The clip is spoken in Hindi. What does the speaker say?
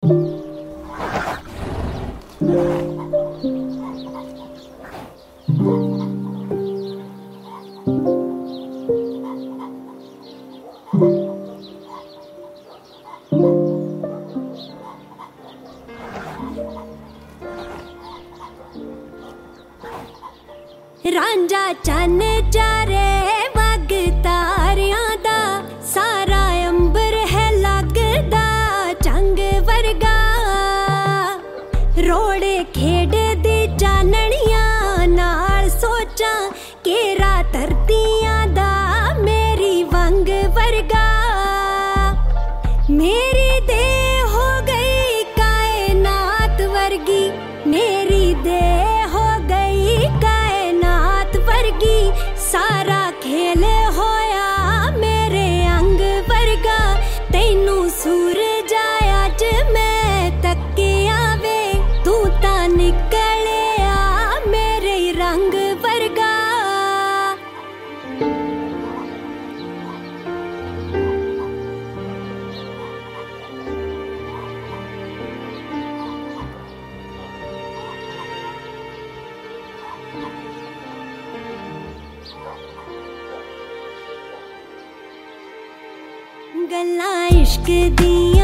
रांझा चन्न चारे वग तारियां दा, सारा अंबर है लगदा चंग वर्गा। रोड़े खेड दी चानणियां नाल सोचां केरा धरतियां दा मेरी वंग वर्गा। मेरी देह हो गई कायनात वर्गी, मेरी देह हो गई कायनात वर्गी। सारा खेल होया मेरे अंग वर्गा, तैनू सूरज आया ज मैं तकिया वे, तू ता निकलिया मेरे रंग वर्गा। गल्लां इश्क दी